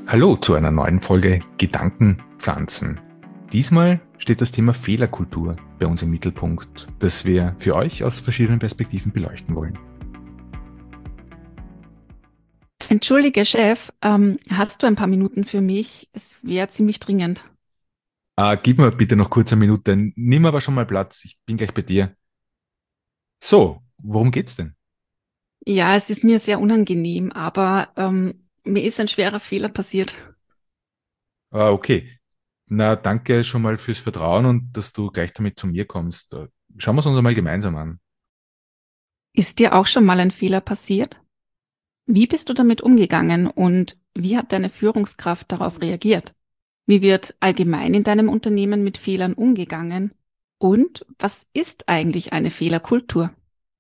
Hallo zu einer neuen Folge Gedankenpflanzen. Diesmal steht das Thema Fehlerkultur bei uns im Mittelpunkt, das wir für euch aus verschiedenen Perspektiven beleuchten wollen. Entschuldige, Chef, hast du ein paar Minuten für mich? Es wäre ziemlich dringend. Gib mir bitte noch kurz eine Minute, nimm aber schon mal Platz, ich bin gleich bei dir. So, worum geht's denn? Ja, es ist mir sehr unangenehm, aber mir ist ein schwerer Fehler passiert. Okay, na danke schon mal fürs Vertrauen und dass du gleich damit zu mir kommst. Schauen wir es uns einmal gemeinsam an. Ist dir auch schon mal ein Fehler passiert? Wie bist du damit umgegangen und wie hat deine Führungskraft darauf reagiert? Wie wird allgemein in deinem Unternehmen mit Fehlern umgegangen? Und was ist eigentlich eine Fehlerkultur?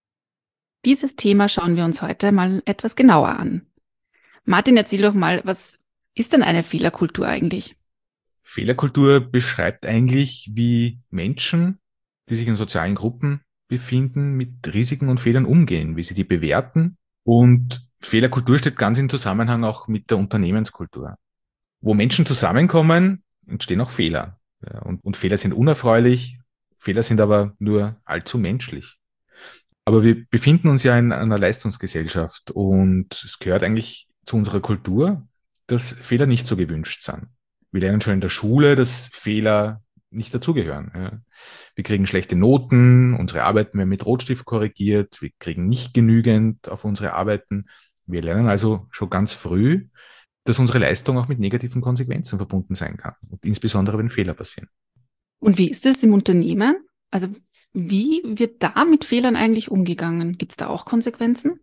Dieses Thema schauen wir uns heute mal etwas genauer an. Martin, erzähl doch mal, was ist denn eine Fehlerkultur eigentlich? Fehlerkultur beschreibt eigentlich, wie Menschen, die sich in sozialen Gruppen befinden, mit Risiken und Fehlern umgehen, wie sie die bewerten. Und Fehlerkultur steht ganz im Zusammenhang auch mit der Unternehmenskultur. Wo Menschen zusammenkommen, entstehen auch Fehler. Ja, und Fehler sind unerfreulich, Fehler sind aber nur allzu menschlich. Aber wir befinden uns ja in einer Leistungsgesellschaft und es gehört eigentlich zu unserer Kultur, dass Fehler nicht so gewünscht sind. Wir lernen schon in der Schule, dass Fehler nicht dazugehören. Ja. Wir kriegen schlechte Noten, unsere Arbeiten werden mit Rotstift korrigiert, wir kriegen nicht genügend auf unsere Arbeiten. Wir lernen also schon ganz früh, dass unsere Leistung auch mit negativen Konsequenzen verbunden sein kann. Und insbesondere, wenn Fehler passieren. Und wie ist es im Unternehmen? Also wie wird da mit Fehlern eigentlich umgegangen? Gibt es da auch Konsequenzen?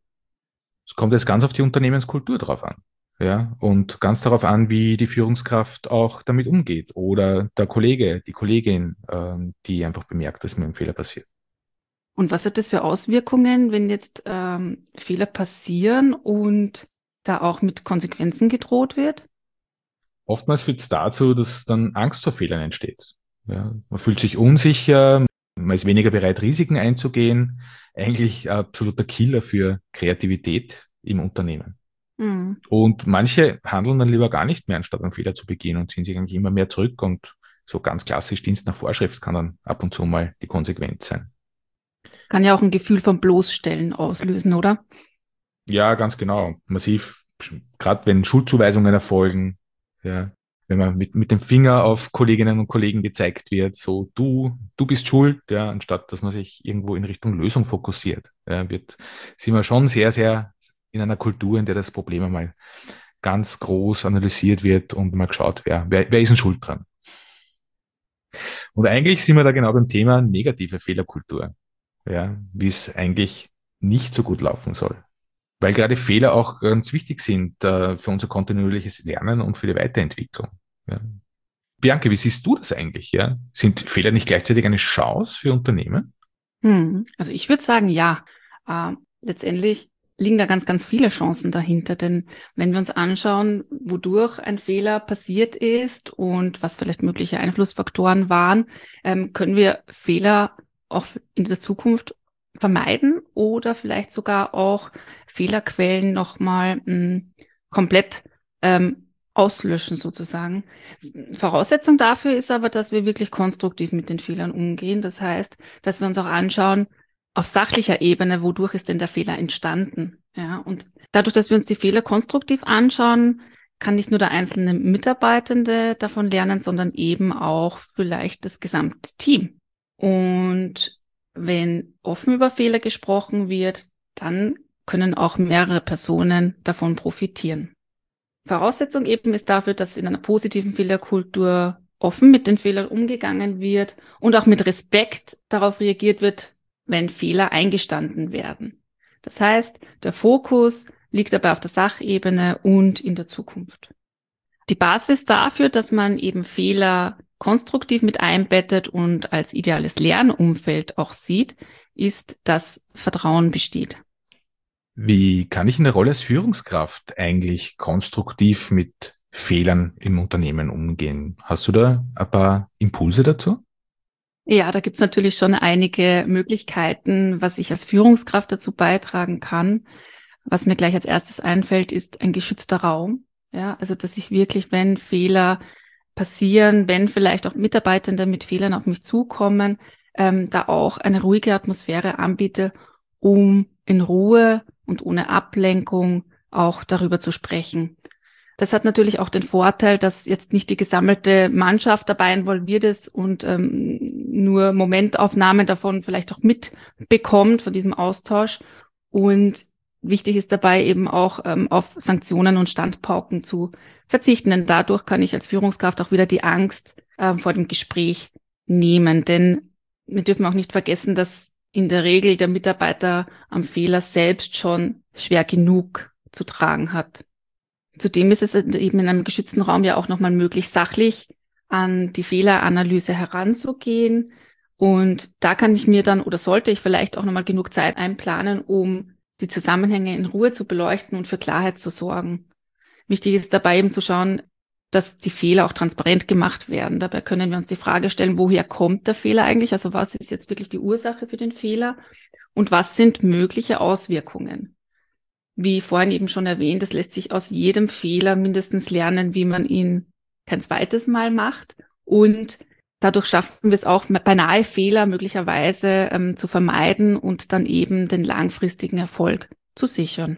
Es kommt jetzt ganz auf die Unternehmenskultur drauf an. Ja, und ganz darauf an, wie die Führungskraft auch damit umgeht oder der Kollege, die Kollegin, die einfach bemerkt, dass mir ein Fehler passiert. Und was hat das für Auswirkungen, wenn jetzt Fehler passieren und da auch mit Konsequenzen gedroht wird? Oftmals führt es dazu, dass dann Angst vor Fehlern entsteht. Ja, man fühlt sich unsicher, man ist weniger bereit, Risiken einzugehen. Eigentlich ein absoluter Killer für Kreativität im Unternehmen. Hm. Und manche handeln dann lieber gar nicht mehr, anstatt einen Fehler zu begehen und ziehen sich eigentlich immer mehr zurück. Und so ganz klassisch Dienst nach Vorschrift kann dann ab und zu mal die Konsequenz sein. Das kann ja auch ein Gefühl von Bloßstellen auslösen, oder? Ja, ganz genau. Massiv, gerade wenn Schuldzuweisungen erfolgen, ja, wenn man mit dem Finger auf Kolleginnen und Kollegen gezeigt wird, so du bist schuld, ja, anstatt dass man sich irgendwo in Richtung Lösung fokussiert, sind wir schon sehr, sehr in einer Kultur, in der das Problem einmal ganz groß analysiert wird und mal geschaut, wer ist denn schuld dran. Und eigentlich sind wir da genau beim Thema negative Fehlerkultur, ja, wie es eigentlich nicht so gut laufen soll. Weil gerade Fehler auch ganz wichtig sind für unser kontinuierliches Lernen und für die Weiterentwicklung. Ja. Bianca, wie siehst du das eigentlich? Ja? Sind Fehler nicht gleichzeitig eine Chance für Unternehmen? Also ich würde sagen, ja. Letztendlich liegen da ganz, ganz viele Chancen dahinter, denn wenn wir uns anschauen, wodurch ein Fehler passiert ist und was vielleicht mögliche Einflussfaktoren waren, können wir Fehler auch in der Zukunft vermeiden oder vielleicht sogar auch Fehlerquellen nochmal komplett auslöschen sozusagen. Voraussetzung dafür ist aber, dass wir wirklich konstruktiv mit den Fehlern umgehen. Das heißt, dass wir uns auch anschauen, auf sachlicher Ebene, wodurch ist denn der Fehler entstanden? Ja, und dadurch, dass wir uns die Fehler konstruktiv anschauen, kann nicht nur der einzelne Mitarbeitende davon lernen, sondern eben auch vielleicht das gesamte Team. Und wenn offen über Fehler gesprochen wird, dann können auch mehrere Personen davon profitieren. Voraussetzung eben ist dafür, dass in einer positiven Fehlerkultur offen mit den Fehlern umgegangen wird und auch mit Respekt darauf reagiert wird, wenn Fehler eingestanden werden. Das heißt, der Fokus liegt dabei auf der Sachebene und in der Zukunft. Die Basis dafür, dass man eben Fehler konstruktiv mit einbettet und als ideales Lernumfeld auch sieht, ist, dass Vertrauen besteht. Wie kann ich in der Rolle als Führungskraft eigentlich konstruktiv mit Fehlern im Unternehmen umgehen? Hast du da ein paar Impulse dazu? Ja, da gibt's natürlich schon einige Möglichkeiten, was ich als Führungskraft dazu beitragen kann. Was mir gleich als erstes einfällt, ist ein geschützter Raum. Ja, also dass ich wirklich, wenn Fehler passieren, wenn vielleicht auch Mitarbeitende mit Fehlern auf mich zukommen, da auch eine ruhige Atmosphäre anbiete, um in Ruhe und ohne Ablenkung auch darüber zu sprechen. Das hat natürlich auch den Vorteil, dass jetzt nicht die gesammelte Mannschaft dabei involviert ist und nur Momentaufnahmen davon vielleicht auch mitbekommt von diesem Austausch. Und wichtig ist dabei eben auch auf Sanktionen und Standpauken zu verzichten, denn dadurch kann ich als Führungskraft auch wieder die Angst vor dem Gespräch nehmen. Denn wir dürfen auch nicht vergessen, dass in der Regel der Mitarbeiter am Fehler selbst schon schwer genug zu tragen hat. Zudem ist es eben in einem geschützten Raum ja auch nochmal möglich, sachlich an die Fehleranalyse heranzugehen. Und da kann ich mir dann oder sollte ich vielleicht auch nochmal genug Zeit einplanen, um die Zusammenhänge in Ruhe zu beleuchten und für Klarheit zu sorgen. Wichtig ist dabei eben zu schauen, dass die Fehler auch transparent gemacht werden. Dabei können wir uns die Frage stellen, woher kommt der Fehler eigentlich? Also was ist jetzt wirklich die Ursache für den Fehler? Und was sind mögliche Auswirkungen? Wie vorhin eben schon erwähnt, es lässt sich aus jedem Fehler mindestens lernen, wie man ihn kein zweites Mal macht. Und dadurch schaffen wir es auch, beinahe Fehler möglicherweise zu vermeiden und dann eben den langfristigen Erfolg zu sichern.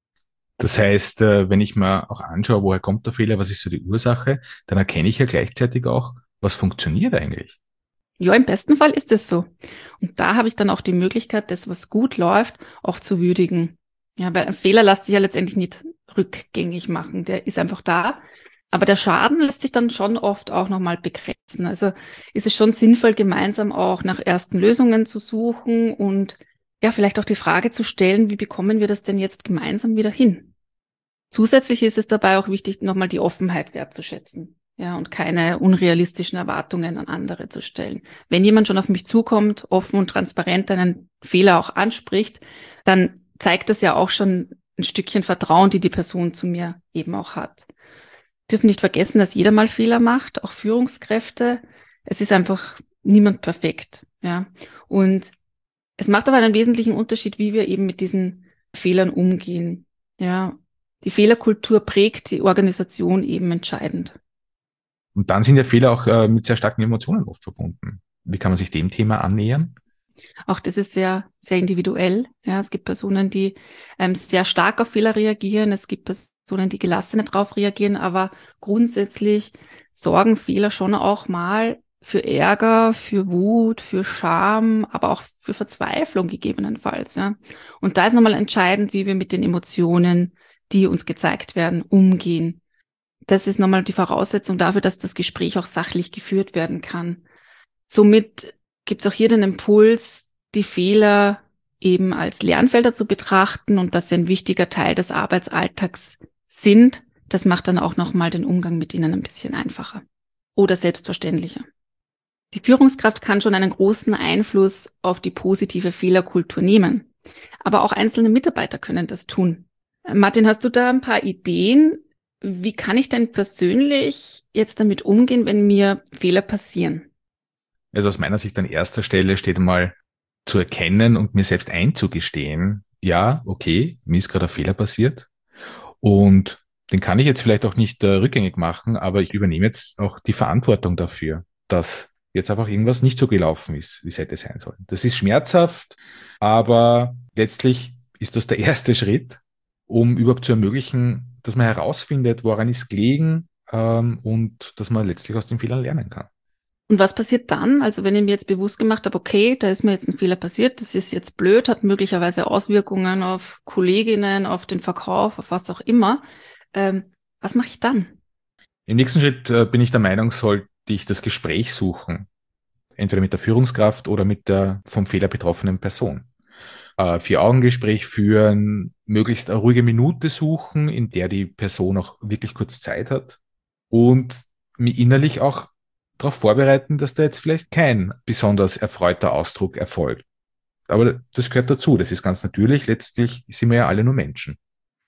Das heißt, wenn ich mir auch anschaue, woher kommt der Fehler, was ist so die Ursache, dann erkenne ich ja gleichzeitig auch, was funktioniert eigentlich. Ja, im besten Fall ist es so. Und da habe ich dann auch die Möglichkeit, das, was gut läuft, auch zu würdigen. Ja, weil ein Fehler lässt sich ja letztendlich nicht rückgängig machen. Der ist einfach da. Aber der Schaden lässt sich dann schon oft auch nochmal begrenzen. Also ist es schon sinnvoll, gemeinsam auch nach ersten Lösungen zu suchen und ja, vielleicht auch die Frage zu stellen, wie bekommen wir das denn jetzt gemeinsam wieder hin? Zusätzlich ist es dabei auch wichtig, nochmal die Offenheit wertzuschätzen. Ja, und keine unrealistischen Erwartungen an andere zu stellen. Wenn jemand schon auf mich zukommt, offen und transparent einen Fehler auch anspricht, dann zeigt das ja auch schon ein Stückchen Vertrauen, die die Person zu mir eben auch hat. Wir dürfen nicht vergessen, dass jeder mal Fehler macht, auch Führungskräfte. Es ist einfach niemand perfekt. Ja, und es macht aber einen wesentlichen Unterschied, wie wir eben mit diesen Fehlern umgehen. Ja, die Fehlerkultur prägt die Organisation eben entscheidend. Und dann sind ja Fehler auch mit sehr starken Emotionen oft verbunden. Wie kann man sich dem Thema annähern? Auch das ist sehr, sehr individuell. Ja, es gibt Personen, die sehr stark auf Fehler reagieren. Es gibt Personen, die gelassener darauf reagieren. Aber grundsätzlich sorgen Fehler schon auch mal für Ärger, für Wut, für Scham, aber auch für Verzweiflung gegebenenfalls. Ja. Und da ist nochmal entscheidend, wie wir mit den Emotionen, die uns gezeigt werden, umgehen. Das ist nochmal die Voraussetzung dafür, dass das Gespräch auch sachlich geführt werden kann. Somit gibt es auch hier den Impuls, die Fehler eben als Lernfelder zu betrachten und dass sie ein wichtiger Teil des Arbeitsalltags sind. Das macht dann auch nochmal den Umgang mit ihnen ein bisschen einfacher oder selbstverständlicher. Die Führungskraft kann schon einen großen Einfluss auf die positive Fehlerkultur nehmen. Aber auch einzelne Mitarbeiter können das tun. Martin, hast du da ein paar Ideen? Wie kann ich denn persönlich jetzt damit umgehen, wenn mir Fehler passieren? Also aus meiner Sicht an erster Stelle steht einmal zu erkennen und mir selbst einzugestehen, ja, okay, mir ist gerade ein Fehler passiert und den kann ich jetzt vielleicht auch nicht rückgängig machen, aber ich übernehme jetzt auch die Verantwortung dafür, dass jetzt einfach irgendwas nicht so gelaufen ist, wie es hätte sein sollen. Das ist schmerzhaft, aber letztlich ist das der erste Schritt, um überhaupt zu ermöglichen, dass man herausfindet, woran ist gelegen, und dass man letztlich aus den Fehlern lernen kann. Und was passiert dann? Also wenn ich mir jetzt bewusst gemacht habe, okay, da ist mir jetzt ein Fehler passiert, das ist jetzt blöd, hat möglicherweise Auswirkungen auf Kolleginnen, auf den Verkauf, auf was auch immer. Was mache ich dann? Im nächsten Schritt bin ich der Meinung, sollte ich das Gespräch suchen, entweder mit der Führungskraft oder mit der vom Fehler betroffenen Person. Vier-Augen-Gespräch führen, möglichst eine ruhige Minute suchen, in der die Person auch wirklich kurz Zeit hat und mich innerlich auch darauf vorbereiten, dass da jetzt vielleicht kein besonders erfreuter Ausdruck erfolgt. Aber das gehört dazu, das ist ganz natürlich. Letztlich sind wir ja alle nur Menschen.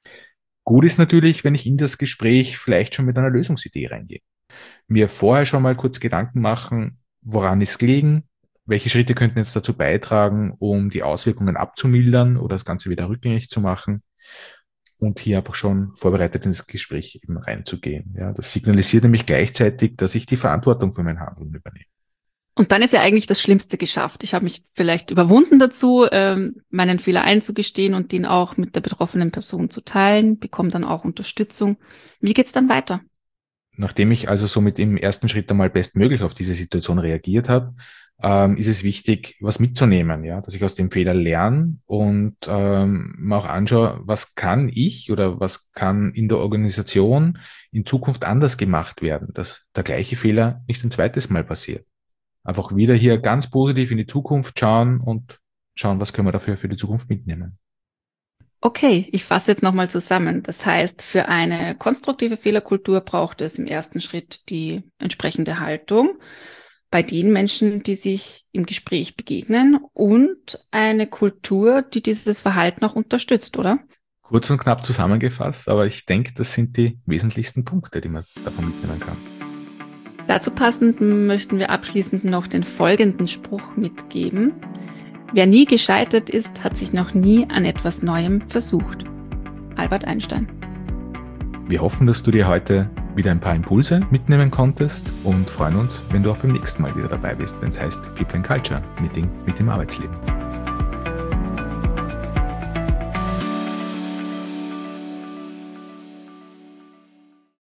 Gut ist natürlich, wenn ich in das Gespräch vielleicht schon mit einer Lösungsidee reingehe. Mir vorher schon mal kurz Gedanken machen, woran ist gelegen, welche Schritte könnten jetzt dazu beitragen, um die Auswirkungen abzumildern oder das Ganze wieder rückgängig zu machen. und hier einfach schon vorbereitet ins Gespräch eben reinzugehen. Ja, das signalisiert nämlich gleichzeitig, dass ich die Verantwortung für mein Handeln übernehme. Und dann ist ja eigentlich das Schlimmste geschafft. Ich habe mich vielleicht überwunden dazu, meinen Fehler einzugestehen und den auch mit der betroffenen Person zu teilen, bekomme dann auch Unterstützung. Wie geht's dann weiter? Nachdem ich also somit im ersten Schritt einmal bestmöglich auf diese Situation reagiert habe, ist es wichtig, was mitzunehmen, ja, dass ich aus dem Fehler lerne und mir auch anschaue, was kann ich oder was kann in der Organisation in Zukunft anders gemacht werden, dass der gleiche Fehler nicht ein zweites Mal passiert. Einfach wieder hier ganz positiv in die Zukunft schauen und schauen, was können wir dafür für die Zukunft mitnehmen. Okay, ich fasse jetzt nochmal zusammen. Das heißt, für eine konstruktive Fehlerkultur braucht es im ersten Schritt die entsprechende Haltung bei den Menschen, die sich im Gespräch begegnen und eine Kultur, die dieses Verhalten auch unterstützt, oder? Kurz und knapp zusammengefasst, aber ich denke, das sind die wesentlichsten Punkte, die man davon mitnehmen kann. Dazu passend möchten wir abschließend noch den folgenden Spruch mitgeben. Wer nie gescheitert ist, hat sich noch nie an etwas Neuem versucht. Albert Einstein. Wir hoffen, dass du dir heute wieder ein paar Impulse mitnehmen konntest und freuen uns, wenn du auch beim nächsten Mal wieder dabei bist, wenn es heißt People and Culture Meeting mit dem Arbeitsleben.